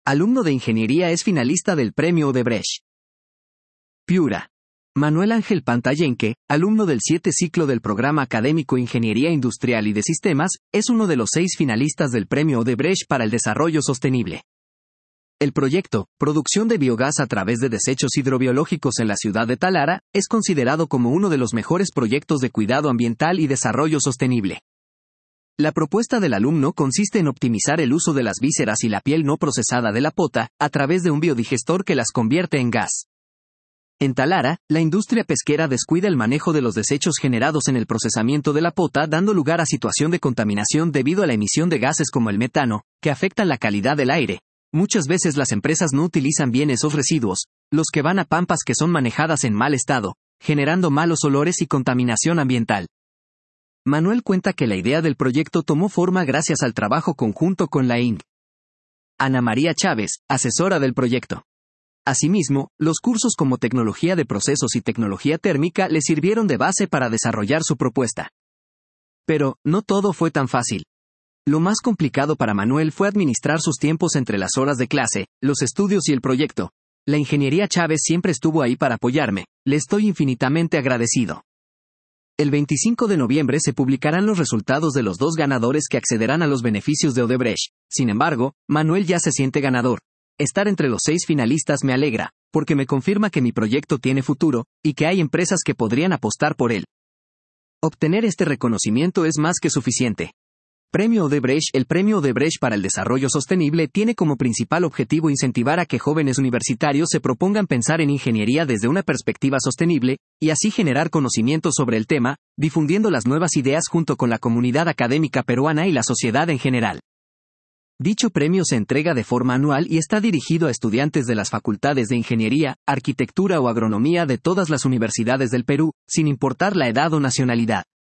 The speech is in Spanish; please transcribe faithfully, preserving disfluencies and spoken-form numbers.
alumno de ingeniería es finalista del Premio Odebrecht. Piura. Manuel Ángel Pantayenque, alumno del siete ciclo del programa académico Ingeniería Industrial y de Sistemas, es uno de los seis finalistas del Premio Odebrecht para el Desarrollo Sostenible. El proyecto, producción de biogás a través de desechos hidrobiológicos en la ciudad de Talara, es considerado como uno de los mejores proyectos de cuidado ambiental y desarrollo sostenible. La propuesta del alumno consiste en optimizar el uso de las vísceras y la piel no procesada de la pota, a través de un biodigestor que las convierte en gas. En Talara, la industria pesquera descuida el manejo de los desechos generados en el procesamiento de la pota, dando lugar a situación de contaminación debido a la emisión de gases como el metano, que afectan la calidad del aire. Muchas veces las empresas no utilizan bien esos residuos, los que van a pampas que son manejadas en mal estado, generando malos olores y contaminación ambiental. Manuel cuenta que la idea del proyecto tomó forma gracias al trabajo conjunto con la I N C. Ana María Chávez, asesora del proyecto. Asimismo, los cursos como Tecnología de Procesos y Tecnología Térmica le sirvieron de base para desarrollar su propuesta. Pero, no todo fue tan fácil. Lo más complicado para Manuel fue administrar sus tiempos entre las horas de clase, los estudios y el proyecto. La ingeniería Chávez siempre estuvo ahí para apoyarme, le estoy infinitamente agradecido. El veinticinco de noviembre se publicarán los resultados de los dos ganadores que accederán a los beneficios de Odebrecht. Sin embargo, Manuel ya se siente ganador. Estar entre los seis finalistas me alegra, porque me confirma que mi proyecto tiene futuro, y que hay empresas que podrían apostar por él. Obtener este reconocimiento es más que suficiente. Premio Odebrecht. El Premio Odebrecht para el Desarrollo Sostenible tiene como principal objetivo incentivar a que jóvenes universitarios se propongan pensar en ingeniería desde una perspectiva sostenible, y así generar conocimiento sobre el tema, difundiendo las nuevas ideas junto con la comunidad académica peruana y la sociedad en general. Dicho premio se entrega de forma anual y está dirigido a estudiantes de las facultades de Ingeniería, Arquitectura o Agronomía de todas las universidades del Perú, sin importar la edad o nacionalidad.